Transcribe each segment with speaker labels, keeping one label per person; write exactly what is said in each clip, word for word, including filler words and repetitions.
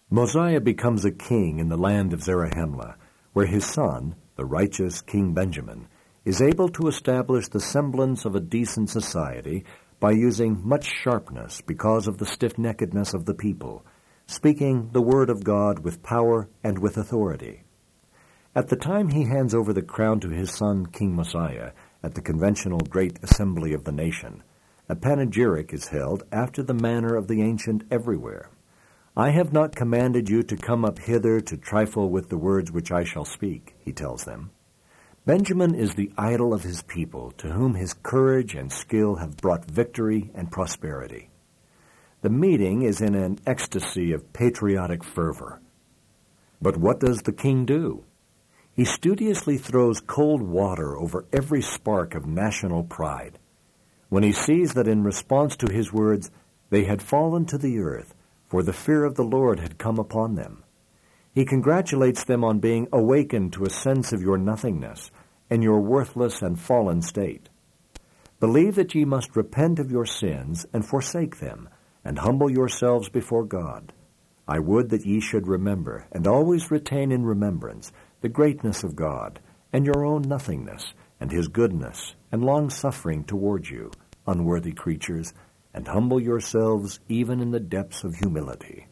Speaker 1: Mosiah becomes a king in the land of Zarahemla, where his son, the righteous King Benjamin, is able to establish the semblance of a decent society by using much sharpness because of the stiff-neckedness of the people, speaking the word of God with power and with authority. At the time he hands over the crown to his son King Mosiah at the conventional Great Assembly of the Nation, a panegyric is held after the manner of the ancient everywhere. I have not commanded you to come up hither to trifle with the words which I shall speak, he tells them. Benjamin is the idol of his people, to whom his courage and skill have brought victory and prosperity. The meeting is in an ecstasy of patriotic fervor. But what does the king do? He studiously throws cold water over every spark of national pride. When he sees that in response to his words, they had fallen to the earth, for the fear of the Lord had come upon them, he congratulates them on being awakened to a sense of your nothingness and your worthless and fallen state. Believe that ye must repent of your sins and forsake them, and humble yourselves before God. I would that ye should remember, and always retain in remembrance, the greatness of God, and your own nothingness, and his goodness, and long-suffering toward you, unworthy creatures, and humble yourselves even in the depths of humility.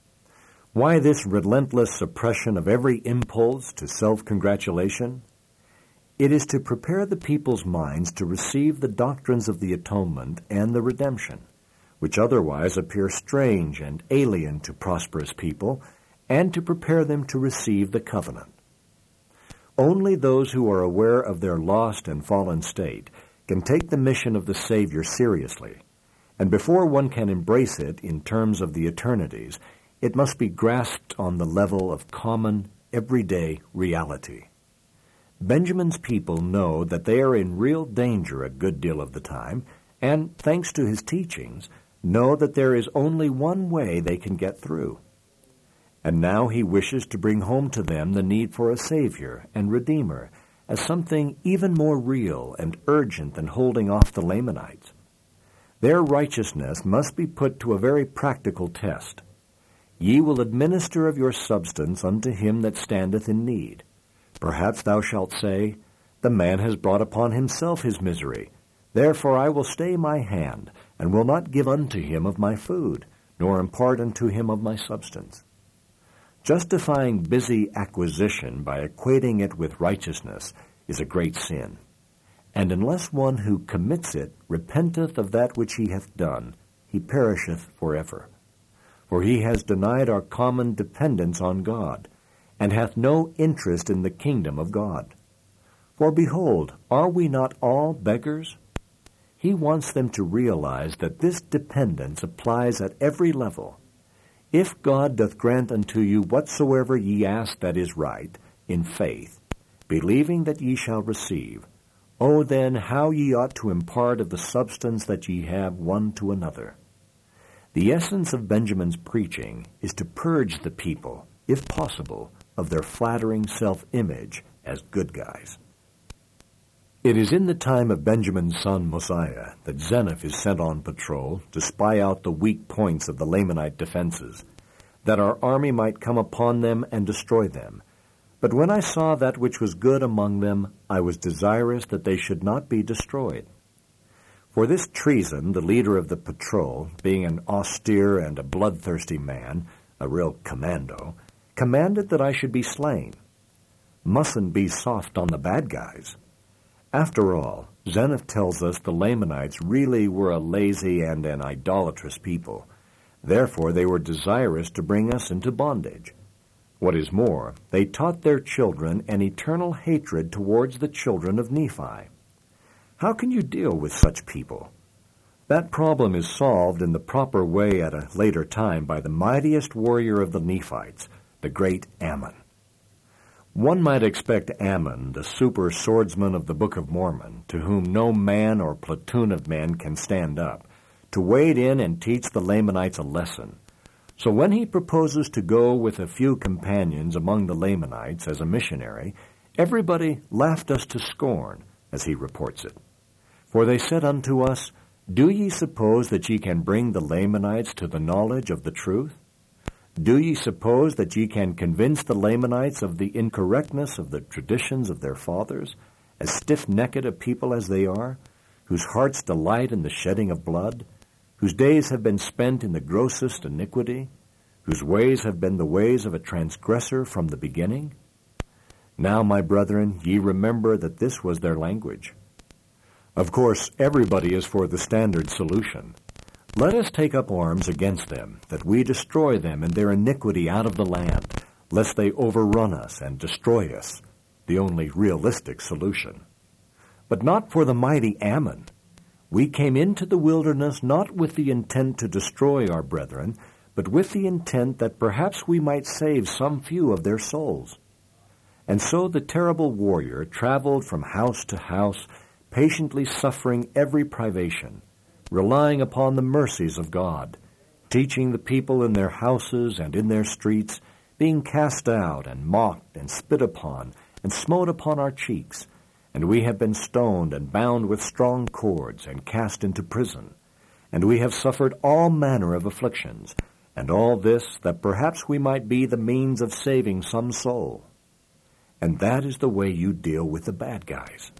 Speaker 1: Why this relentless suppression of every impulse to self-congratulation? It is to prepare the people's minds to receive the doctrines of the atonement and the redemption, which otherwise appear strange and alien to prosperous people, and to prepare them to receive the covenant. Only those who are aware of their lost and fallen state can take the mission of the Savior seriously, and before one can embrace it in terms of the eternities, it must be grasped on the level of common, everyday reality. Benjamin's people know that they are in real danger a good deal of the time, and, thanks to his teachings, know that there is only one way they can get through. And now he wishes to bring home to them the need for a Savior and Redeemer as something even more real and urgent than holding off the Lamanites. Their righteousness must be put to a very practical test. Ye will administer of your substance unto him that standeth in need. Perhaps thou shalt say, The man has brought upon himself his misery. Therefore I will stay my hand, and will not give unto him of my food, nor impart unto him of my substance. Justifying busy acquisition by equating it with righteousness is a great sin. And unless one who commits it repenteth of that which he hath done, he perisheth forever. For he has denied our common dependence on God, and hath no interest in the kingdom of God. For behold, are we not all beggars? He wants them to realize that this dependence applies at every level. If God doth grant unto you whatsoever ye ask that is right, in faith, believing that ye shall receive, O then how ye ought to impart of the substance that ye have one to another. The essence of Benjamin's preaching is to purge the people, if possible, of their flattering self-image as good guys. It is in the time of Benjamin's son Mosiah that Zeniff is sent on patrol to spy out the weak points of the Lamanite defenses, that our army might come upon them and destroy them. But when I saw that which was good among them, I was desirous that they should not be destroyed. For this treason, the leader of the patrol, being an austere and a bloodthirsty man, a real commando, commanded that I should be slain. Mustn't be soft on the bad guys. After all, Zeniff tells us the Lamanites really were a lazy and an idolatrous people. Therefore they were desirous to bring us into bondage. What is more, they taught their children an eternal hatred towards the children of Nephi. How can you deal with such people? That problem is solved in the proper way at a later time by the mightiest warrior of the Nephites, the great Ammon. One might expect Ammon, the super swordsman of the Book of Mormon, to whom no man or platoon of men can stand up, to wade in and teach the Lamanites a lesson. So when he proposes to go with a few companions among the Lamanites as a missionary, everybody laughed us to scorn, as he reports it. For they said unto us, Do ye suppose that ye can bring the Lamanites to the knowledge of the truth? Do ye suppose that ye can convince the Lamanites of the incorrectness of the traditions of their fathers, as stiff-necked a people as they are, whose hearts delight in the shedding of blood, whose days have been spent in the grossest iniquity, whose ways have been the ways of a transgressor from the beginning? Now, my brethren, ye remember that this was their language. Of course, everybody is for the standard solution. Let us take up arms against them, that we destroy them and their iniquity out of the land, lest they overrun us and destroy us, the only realistic solution. But not for the mighty Ammon. We came into the wilderness not with the intent to destroy our brethren, but with the intent that perhaps we might save some few of their souls. And so the terrible warrior traveled from house to house, patiently suffering every privation, relying upon the mercies of God, teaching the people in their houses and in their streets, being cast out and mocked and spit upon and smote upon our cheeks, and we have been stoned and bound with strong cords and cast into prison, and we have suffered all manner of afflictions, and all this that perhaps we might be the means of saving some soul. And that is the way you deal with the bad guys.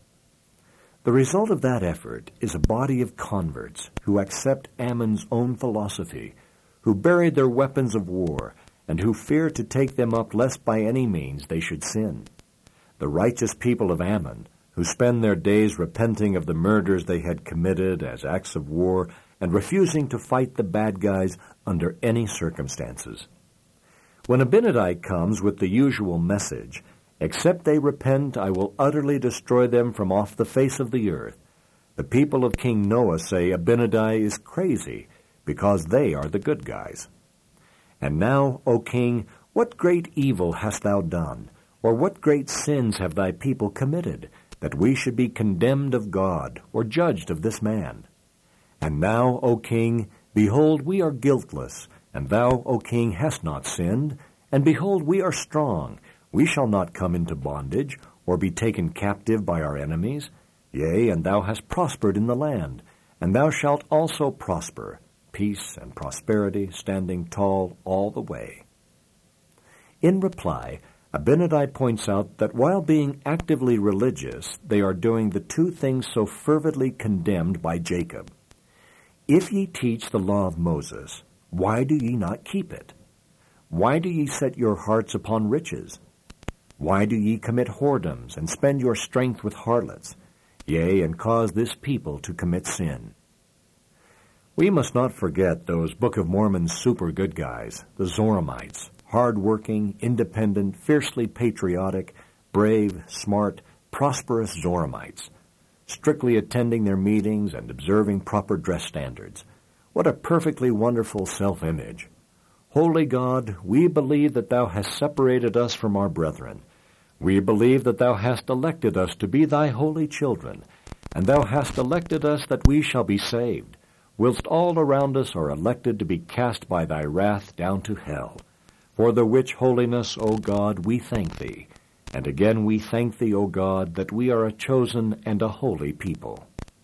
Speaker 1: The result of that effort is a body of converts who accept Ammon's own philosophy, who buried their weapons of war, and who fear to take them up lest by any means they should sin. The righteous people of Ammon, who spend their days repenting of the murders they had committed as acts of war and refusing to fight the bad guys under any circumstances. When Abinadi comes with the usual message, "Except they repent, I will utterly destroy them from off the face of the earth," the people of King Noah say Abinadi is crazy because they are the good guys. And now, O king, what great evil hast thou done, or what great sins have thy people committed, that we should be condemned of God, or judged of this man? And now, O king, behold, we are guiltless, and thou, O king, hast not sinned, and behold, we are strong. We shall not come into bondage, or be taken captive by our enemies. Yea, and thou hast prospered in the land, and thou shalt also prosper, peace and prosperity, standing tall all the way. In reply, Abinadi points out that while being actively religious, they are doing the two things so fervently condemned by Jacob. If ye teach the law of Moses, why do ye not keep it? Why do ye set your hearts upon riches? Why do ye commit whoredoms, and spend your strength with harlots, yea, and cause this people to commit sin? We must not forget those Book of Mormon super good guys, the Zoramites, hard-working, independent, fiercely patriotic, brave, smart, prosperous Zoramites, strictly attending their meetings and observing proper dress standards. What a perfectly wonderful self-image. Holy God, we believe that thou hast separated us from our brethren. We believe that thou hast elected us to be thy holy children, and thou hast elected us that we shall be saved, whilst all around us are elected to be cast by thy wrath down to hell. For the which holiness, O God, we thank thee. And again we thank thee, O God, that we are a chosen and a holy people.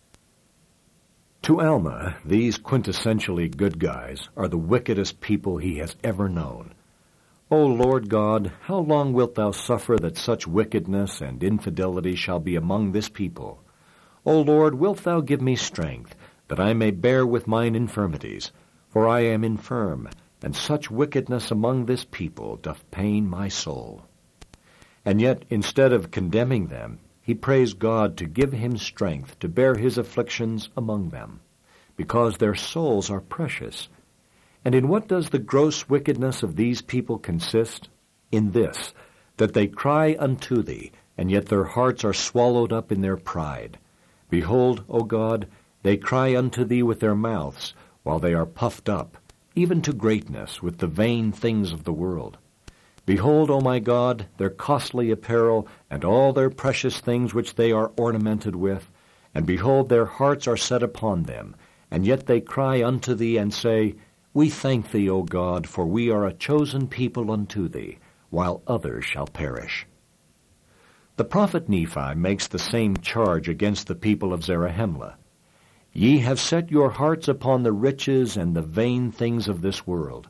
Speaker 1: To Alma, these quintessentially good guys are the wickedest people he has ever known. O Lord God, how long wilt thou suffer that such wickedness and infidelity shall be among this people? O Lord, wilt thou give me strength, that I may bear with mine infirmities? For I am infirm, and such wickedness among this people doth pain my soul. And yet, instead of condemning them, he prays God to give him strength to bear his afflictions among them, because their souls are precious. And in what does the gross wickedness of these people consist? In this, that they cry unto thee, and yet their hearts are swallowed up in their pride. Behold, O God, they cry unto thee with their mouths, while they are puffed up, even to greatness, with the vain things of the world. Behold, O my God, their costly apparel, and all their precious things which they are ornamented with, and behold, their hearts are set upon them, and yet they cry unto thee, and say, We thank thee, O God, for we are a chosen people unto thee, while others shall perish. The prophet Nephi makes the same charge against the people of Zarahemla. Ye have set your hearts upon the riches and the vain things of this world,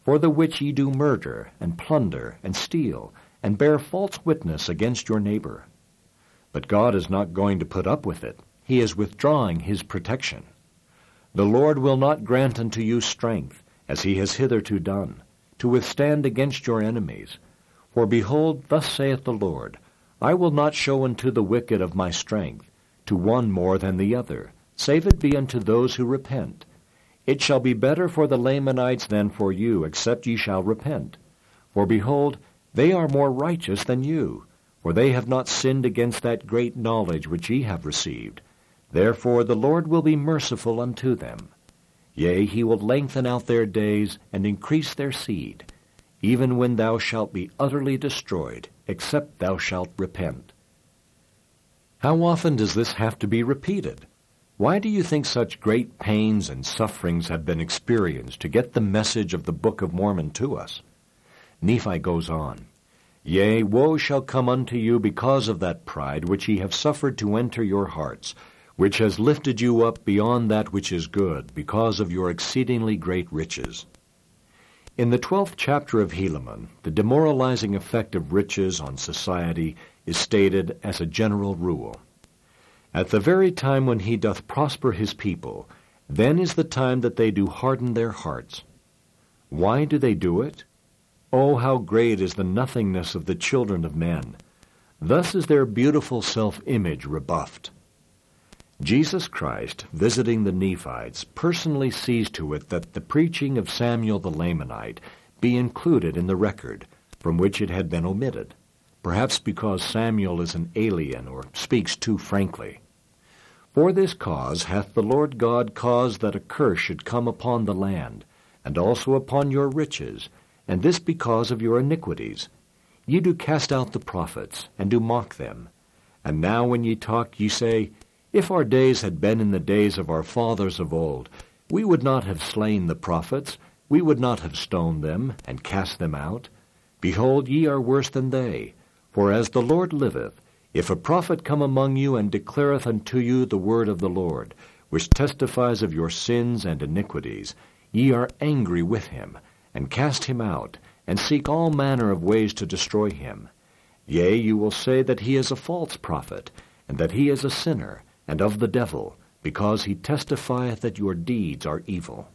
Speaker 1: for the which ye do murder, and plunder, and steal, and bear false witness against your neighbor. But God is not going to put up with it. He is withdrawing his protection. The Lord will not grant unto you strength, as he has hitherto done, to withstand against your enemies. For behold, thus saith the Lord, I will not show unto the wicked of my strength, to one more than the other, save it be unto those who repent. It shall be better for the Lamanites than for you, except ye shall repent. For behold, they are more righteous than you, for they have not sinned against that great knowledge which ye have received. Therefore the Lord will be merciful unto them. Yea, he will lengthen out their days, and increase their seed, even when thou shalt be utterly destroyed, except thou shalt repent. How often does this have to be repeated? Why do you think such great pains and sufferings have been experienced to get the message of the Book of Mormon to us? Nephi goes on, Yea, woe shall come unto you because of that pride which ye have suffered to enter your hearts, which has lifted you up beyond that which is good, because of your exceedingly great riches. In the twelfth chapter of Helaman, the demoralizing effect of riches on society is stated as a general rule. At the very time when he doth prosper his people, then is the time that they do harden their hearts. Why do they do it? Oh, how great is the nothingness of the children of men! Thus is their beautiful self-image rebuffed. Jesus Christ, visiting the Nephites, personally sees to it that the preaching of Samuel the Lamanite be included in the record, from which it had been omitted, perhaps because Samuel is an alien or speaks too frankly. For this cause hath the Lord God caused that a curse should come upon the land, and also upon your riches, and this because of your iniquities. Ye do cast out the prophets, and do mock them. And now when ye talk, ye say, If our days had been in the days of our fathers of old, we would not have slain the prophets, we would not have stoned them, and cast them out. Behold, ye are worse than they. For as the Lord liveth, if a prophet come among you and declareth unto you the word of the Lord, which testifies of your sins and iniquities, ye are angry with him, and cast him out, and seek all manner of ways to destroy him. Yea, you will say that he is a false prophet, and that he is a sinner, and of the devil, because he testifieth that your deeds are evil.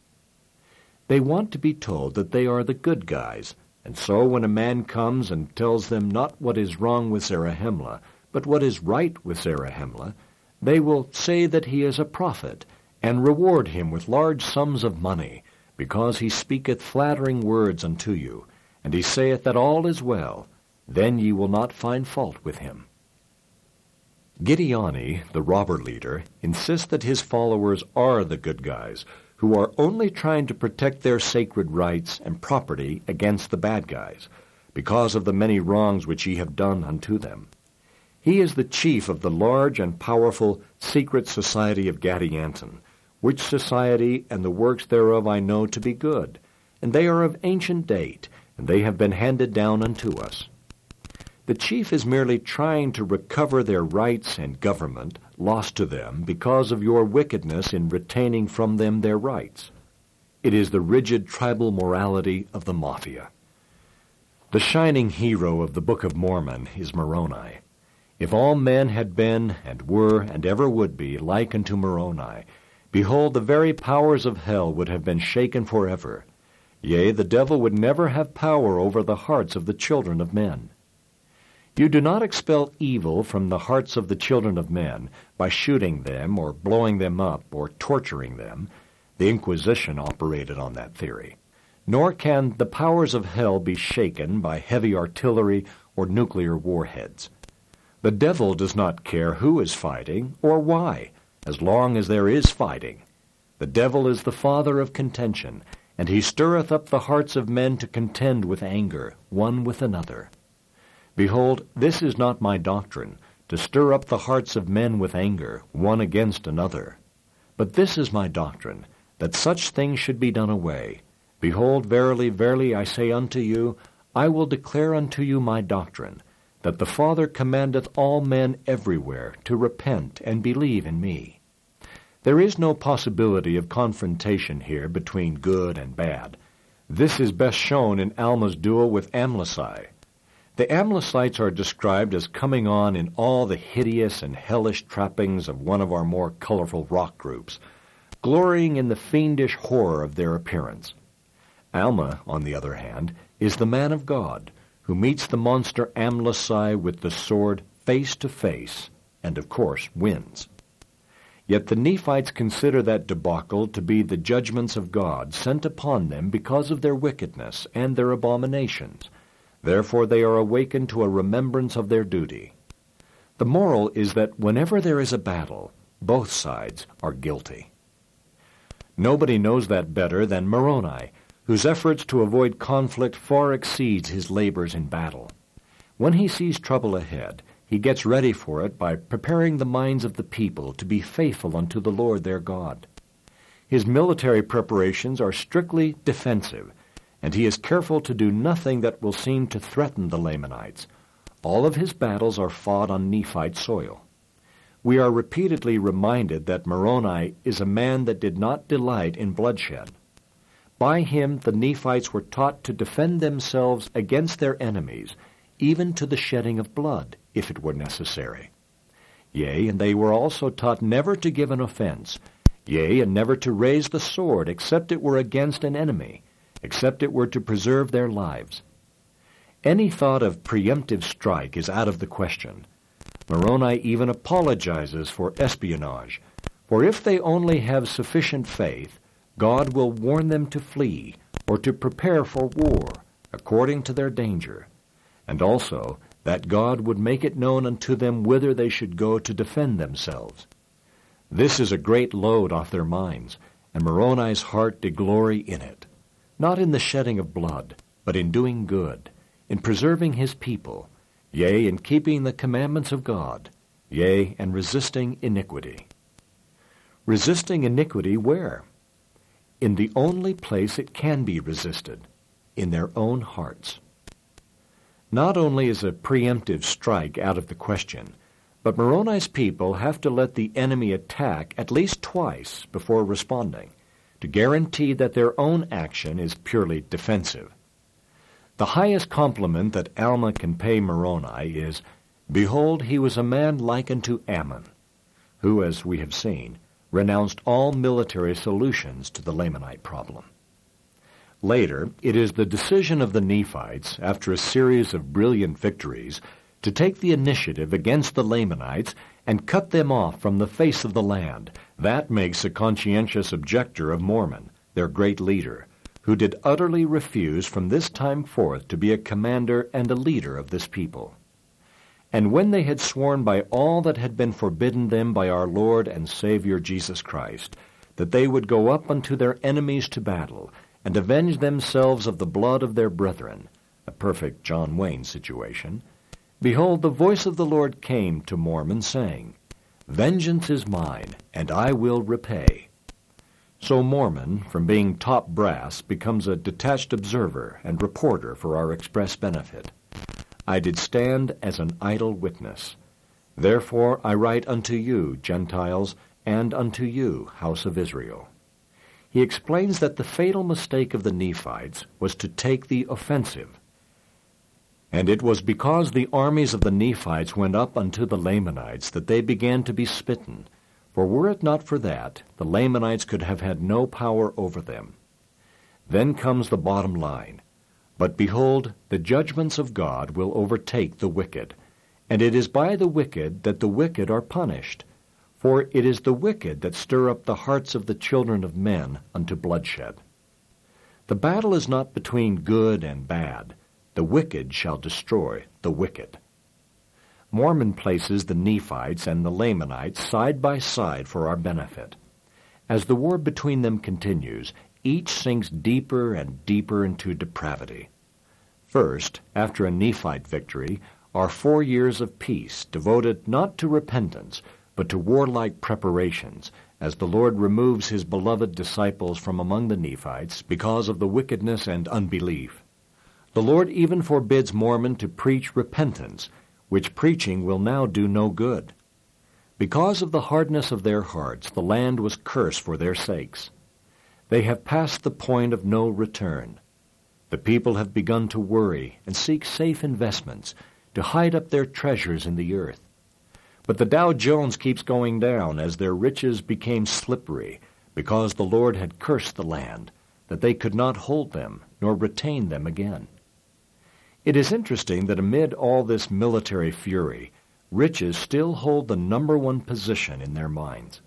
Speaker 1: They want to be told that they are the good guys, and so when a man comes and tells them not what is wrong with Zarahemla, but what is right with Zarahemla, they will say that he is a prophet, and reward him with large sums of money, because he speaketh flattering words unto you, and he saith that all is well. Then ye will not find fault with him. Gideoni, the robber leader, insists that his followers are the good guys, who are only trying to protect their sacred rights and property against the bad guys, because of the many wrongs which ye have done unto them. He is the chief of the large and powerful secret society of Gadianton, which society and the works thereof I know to be good, and they are of ancient date, and they have been handed down unto us. The chief is merely trying to recover their rights and government lost to them because of your wickedness in retaining from them their rights. It is the rigid tribal morality of the mafia. The shining hero of the Book of Mormon is Moroni. If all men had been, and were, and ever would be, like unto Moroni, behold, the very powers of hell would have been shaken forever. Yea, the devil would never have power over the hearts of the children of men. You do not expel evil from the hearts of the children of men by shooting them or blowing them up or torturing them. The Inquisition operated on that theory. Nor can the powers of hell be shaken by heavy artillery or nuclear warheads. The devil does not care who is fighting or why, as long as there is fighting. The devil is the father of contention, and he stirreth up the hearts of men to contend with anger, one with another. Behold, this is not my doctrine, to stir up the hearts of men with anger, one against another. But this is my doctrine, that such things should be done away. Behold, verily, verily, I say unto you, I will declare unto you my doctrine, that the Father commandeth all men everywhere to repent and believe in me. There is no possibility of confrontation here between good and bad. This is best shown in Alma's duel with Amlici. The Amlicites are described as coming on in all the hideous and hellish trappings of one of our more colorful rock groups, glorying in the fiendish horror of their appearance. Alma, on the other hand, is the man of God, who meets the monster Amlici with the sword face to face, and of course wins. Yet the Nephites consider that debacle to be the judgments of God sent upon them because of their wickedness and their abominations. Therefore they are awakened to a remembrance of their duty. The moral is that whenever there is a battle, both sides are guilty. Nobody knows that better than Moroni, whose efforts to avoid conflict far exceeds his labors in battle. When he sees trouble ahead, he gets ready for it by preparing the minds of the people to be faithful unto the Lord their God. His military preparations are strictly defensive, and he is careful to do nothing that will seem to threaten the Lamanites. All of his battles are fought on Nephite soil. We are repeatedly reminded that Moroni is a man that did not delight in bloodshed. By him the Nephites were taught to defend themselves against their enemies, even to the shedding of blood, if it were necessary. Yea, and they were also taught never to give an offense, yea, and never to raise the sword, except it were against an enemy, except it were to preserve their lives. Any thought of preemptive strike is out of the question. Moroni even apologizes for espionage, for if they only have sufficient faith, God will warn them to flee, or to prepare for war, according to their danger, and also that God would make it known unto them whither they should go to defend themselves. This is a great load off their minds, and Moroni's heart did glory in it, not in the shedding of blood, but in doing good, in preserving his people, yea, in keeping the commandments of God, yea, and resisting iniquity. Resisting iniquity where? In the only place it can be resisted, in their own hearts. Not only is a preemptive strike out of the question, but Moroni's people have to let the enemy attack at least twice before responding, to guarantee that their own action is purely defensive. The highest compliment that Alma can pay Moroni is, "Behold, he was a man like unto Ammon," who, as we have seen, renounced all military solutions to the Lamanite problem. Later, it is the decision of the Nephites, after a series of brilliant victories, to take the initiative against the Lamanites and cut them off from the face of the land. That makes a conscientious objector of Mormon, their great leader, who did utterly refuse from this time forth to be a commander and a leader of this people. And when they had sworn by all that had been forbidden them by our Lord and Savior Jesus Christ, that they would go up unto their enemies to battle, and avenge themselves of the blood of their brethren, a perfect John Wayne situation, behold, the voice of the Lord came to Mormon, saying, "Vengeance is mine, and I will repay." So Mormon, from being top brass, becomes a detached observer and reporter for our express benefit. I did stand as an idle witness. Therefore I write unto you, Gentiles, and unto you, house of Israel. He explains that the fatal mistake of the Nephites was to take the offensive. And it was because the armies of the Nephites went up unto the Lamanites that they began to be smitten, for were it not for that, the Lamanites could have had no power over them. Then comes the bottom line. But behold, the judgments of God will overtake the wicked, and it is by the wicked that the wicked are punished. For it is the wicked that stir up the hearts of the children of men unto bloodshed. The battle is not between good and bad. The wicked shall destroy the wicked. Mormon places the Nephites and the Lamanites side by side for our benefit. As the war between them continues, each sinks deeper and deeper into depravity. First, after a Nephite victory, are four years of peace devoted not to repentance, but to warlike preparations, as the Lord removes his beloved disciples from among the Nephites because of the wickedness and unbelief. The Lord even forbids Mormon to preach repentance, which preaching will now do no good. Because of the hardness of their hearts, the land was cursed for their sakes. They have passed the point of no return. The people have begun to worry and seek safe investments to hide up their treasures in the earth. But the Dow Jones keeps going down as their riches became slippery because the Lord had cursed the land, that they could not hold them nor retain them again. It is interesting that amid all this military fury, riches still hold the number one position in their minds.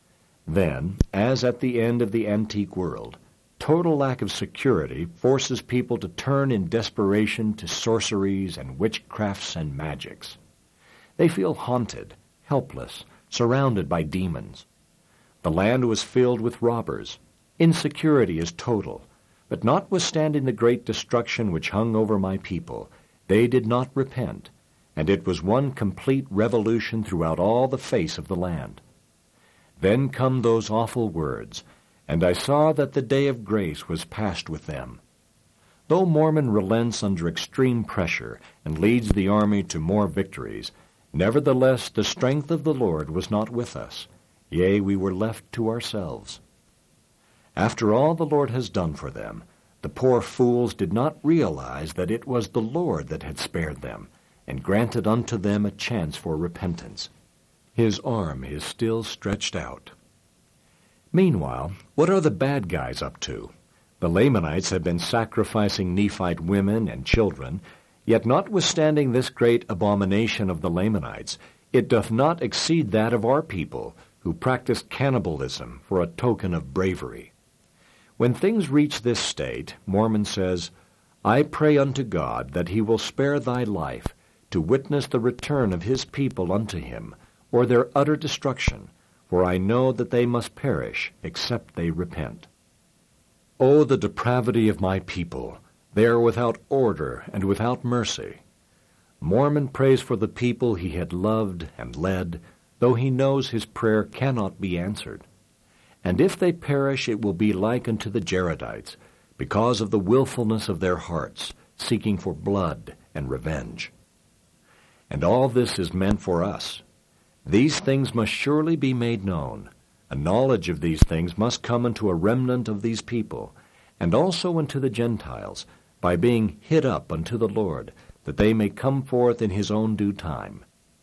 Speaker 1: Then, as at the end of the antique world, total lack of security forces people to turn in desperation to sorceries and witchcrafts and magics. They feel haunted, helpless, surrounded by demons. The land was filled with robbers. Insecurity is total. But notwithstanding the great destruction which hung over my people, they did not repent, and it was one complete revolution throughout all the face of the land. Then come those awful words, and I saw that the day of grace was past with them. Though Mormon relents under extreme pressure and leads the army to more victories, nevertheless the strength of the Lord was not with us. Yea, we were left to ourselves. After all the Lord has done for them, the poor fools did not realize that it was the Lord that had spared them, and granted unto them a chance for repentance. His arm is still stretched out. Meanwhile, what are the bad guys up to? The Lamanites have been sacrificing Nephite women and children, yet notwithstanding this great abomination of the Lamanites, it doth not exceed that of our people, who practice cannibalism for a token of bravery. When things reach this state, Mormon says, I pray unto God that he will spare thy life to witness the return of his people unto him, or their utter destruction, for I know that they must perish except they repent. O the depravity of my people! They are without order and without mercy. Mormon prays for the people he had loved and led, though he knows his prayer cannot be answered. And if they perish, it will be like unto the Jaredites, because of the willfulness of their hearts, seeking for blood and revenge. And all this is meant for us. These things must surely be made known. A knowledge of these things must come unto a remnant of these people, and also unto the Gentiles, by being hid up unto the Lord, that they may come forth in his own due time.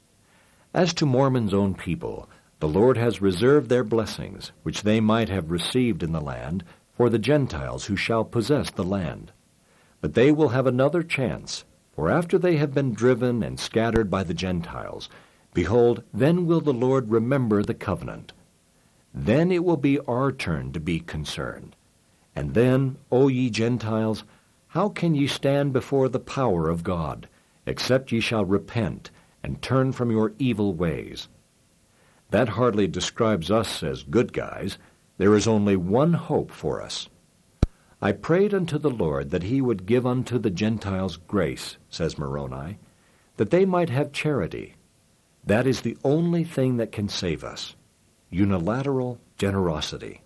Speaker 1: As to Mormon's own people, the Lord has reserved their blessings, which they might have received in the land, for the Gentiles who shall possess the land. But they will have another chance, for after they have been driven and scattered by the Gentiles, behold, then will the Lord remember the covenant. Then it will be our turn to be concerned. And then, O ye Gentiles, how can ye stand before the power of God, except ye shall repent and turn from your evil ways? That hardly describes us as good guys. There is only one hope for us. I prayed unto the Lord that he would give unto the Gentiles grace, says Moroni, that they might have charity. That is the only thing that can save us. Unilateral generosity.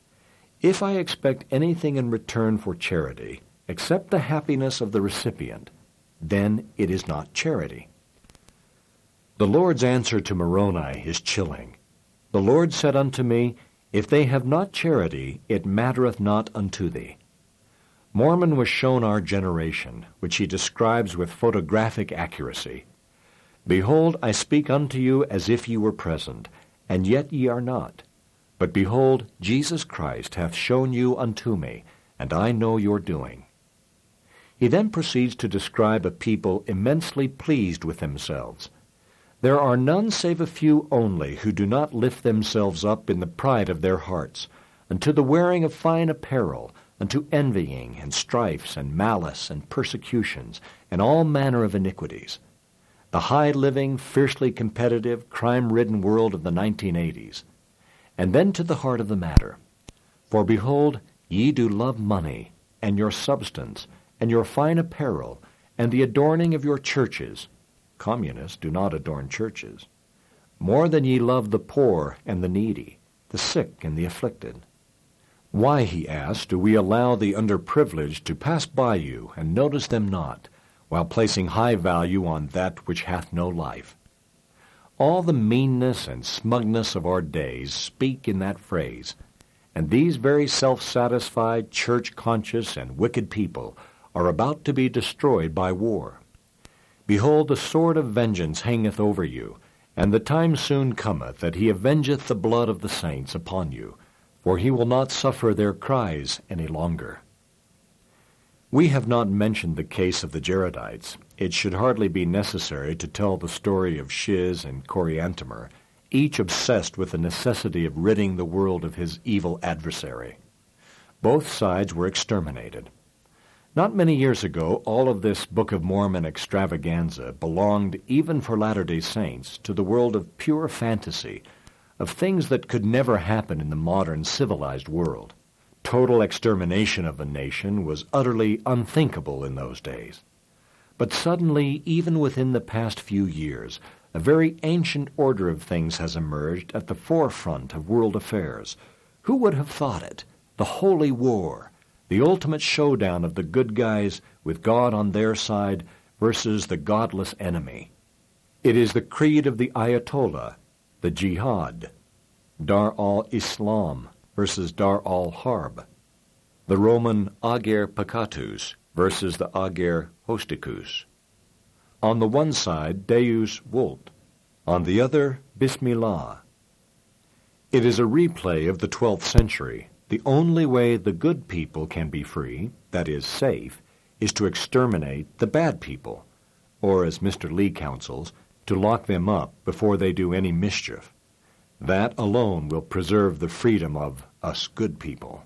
Speaker 1: If I expect anything in return for charity, except the happiness of the recipient, then it is not charity. The Lord's answer to Moroni is chilling. The Lord said unto me, If they have not charity, it mattereth not unto thee. Mormon was shown our generation, which he describes with photographic accuracy. Behold, I speak unto you as if ye were present, and yet ye are not. But behold, Jesus Christ hath shown you unto me, and I know your doing. He then proceeds to describe a people immensely pleased with themselves. There are none save a few only who do not lift themselves up in the pride of their hearts, unto the wearing of fine apparel, unto envying and strifes and malice and persecutions, and all manner of iniquities. The high-living, fiercely competitive, crime-ridden world of the nineteen eighties. And then to the heart of the matter. For behold, ye do love money, and your substance, and your fine apparel, and the adorning of your churches. Communists do not adorn churches. More than ye love the poor and the needy, the sick and the afflicted. Why, he asks, do we allow the underprivileged to pass by you and notice them not, while placing high value on that which hath no life? All the meanness and smugness of our days speak in that phrase, and these very self-satisfied, church-conscious, and wicked people are about to be destroyed by war. Behold, the sword of vengeance hangeth over you, and the time soon cometh that he avengeth the blood of the saints upon you, for he will not suffer their cries any longer. We have not mentioned the case of the Jaredites. It should hardly be necessary to tell the story of Shiz and Coriantumr, each obsessed with the necessity of ridding the world of his evil adversary. Both sides were exterminated. Not many years ago, all of this Book of Mormon extravaganza belonged, even for Latter-day Saints, to the world of pure fantasy, of things that could never happen in the modern civilized world. Total extermination of a nation was utterly unthinkable in those days. But suddenly, even within the past few years, a very ancient order of things has emerged at the forefront of world affairs. Who would have thought it? The Holy War, the ultimate showdown of the good guys with God on their side versus the godless enemy. It is the creed of the Ayatollah, the Jihad, Dar al-Islam versus Dar al-Harb, the Roman Ager Peccatus versus the Ager Hosticus. On the one side, Deus Vult, on the other, Bismillah. It is a replay of the twelfth century. The only way the good people can be free, that is, safe, is to exterminate the bad people, or, as Mister Lee counsels, to lock them up before they do any mischief. That alone will preserve the freedom of us good people.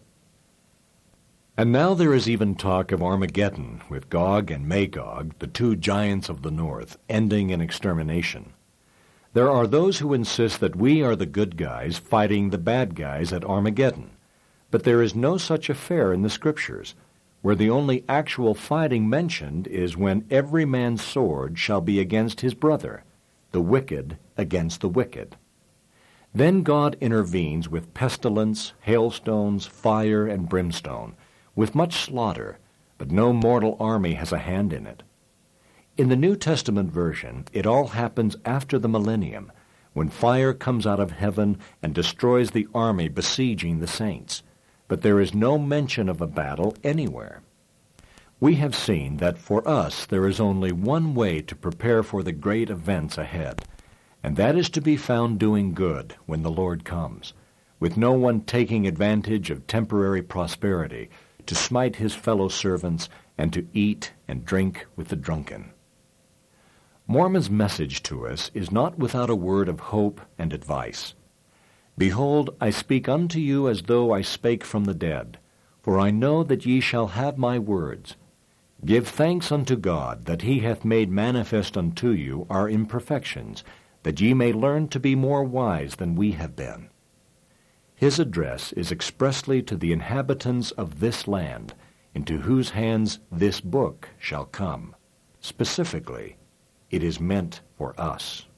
Speaker 1: And now there is even talk of Armageddon, with Gog and Magog, the two giants of the north, ending in extermination. There are those who insist that we are the good guys fighting the bad guys at Armageddon. But there is no such affair in the Scriptures, where the only actual fighting mentioned is when every man's sword shall be against his brother, the wicked against the wicked. Then God intervenes with pestilence, hailstones, fire, and brimstone, with much slaughter, but no mortal army has a hand in it. In the New Testament version, it all happens after the millennium, when fire comes out of heaven and destroys the army besieging the saints. But there is no mention of a battle anywhere. We have seen that for us there is only one way to prepare for the great events ahead, and that is to be found doing good when the Lord comes, with no one taking advantage of temporary prosperity to smite his fellow servants and to eat and drink with the drunken. Mormon's message to us is not without a word of hope and advice. Behold, I speak unto you as though I spake from the dead, for I know that ye shall have my words. Give thanks unto God that he hath made manifest unto you our imperfections, that ye may learn to be more wise than we have been. His address is expressly to the inhabitants of this land, into whose hands this book shall come. Specifically, it is meant for us.